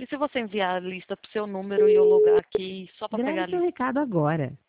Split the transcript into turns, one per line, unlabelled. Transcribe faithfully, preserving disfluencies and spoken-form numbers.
E se você enviar a lista pro seu número e eu logar aqui só para pegar
Grave
a
seu
lista?
recado agora.